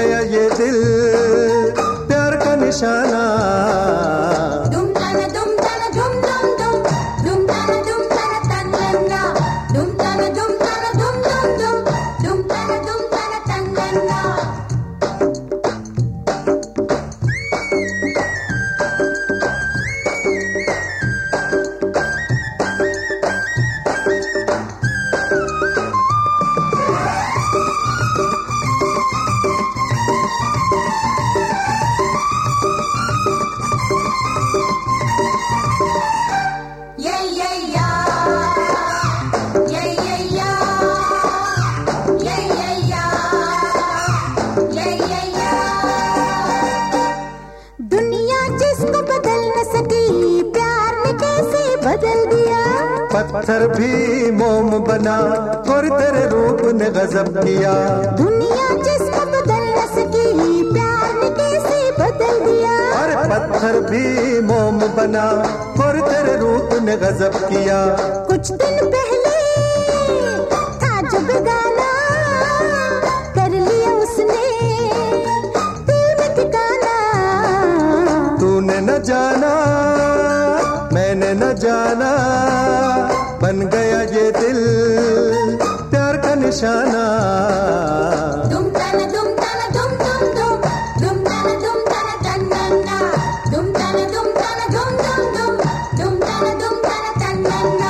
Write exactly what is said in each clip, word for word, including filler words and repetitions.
गया ये दिल प्यार का निशाना। दुम ताना दुम ताना दुम दुम दुम, दुम ताना दुम ताना तन्नन्ना, दुम ताना दुम ताना दुम दुम दुम, दुम ताना दुम ताना तन्नन्ना। बदल दिया पत्थर भी मोम बना और तेरे रूप ने गजब किया। दुनिया जिसको बदल न सकी प्यार ने कैसे बदल दिया। अरे पत्थर भी मोम बना और तेरे रूप ने गजब किया। कुछ दिन पहले था जो बेगाना कर लिया उसने दिल में ठिकाना। तूने न जाना मैंने न जाना बन गया ये दिल प्यार का निशाना। दुम ताना दुम ताना दुम दुम दुम, दुम ताना दुम ताना तन्नन्ना, दुम ताना दुम ताना दुम दुम दुम, दुम ताना दुम ताना तन्नन्ना।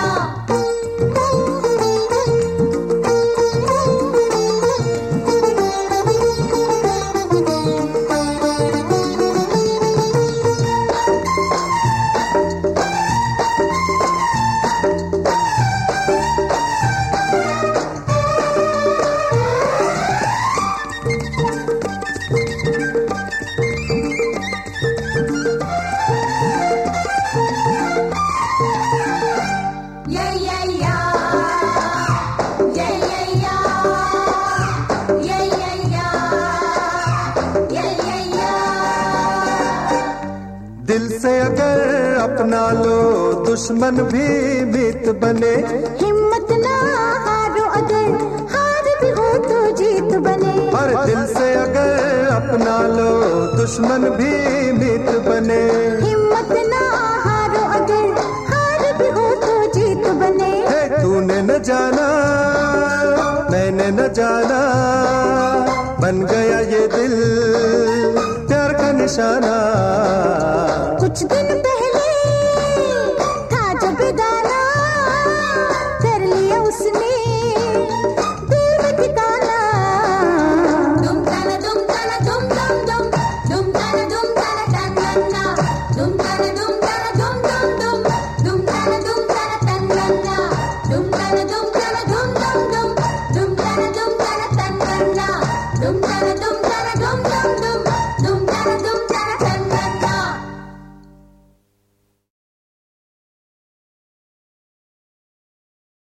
दिल से अगर अपना लो दुश्मन भी मित बने। हिम्मत ना हारो अगर हार भी हो तो जीत बने। और दिल से अगर अपना लो दुश्मन भी मित बने। हिम्मत ना हारो अगर हार भी हो तो जीत बने। हे तूने न जाना मैंने न जाना बन गया ये दिल प्यार का निशाना। कुछ दिन पहले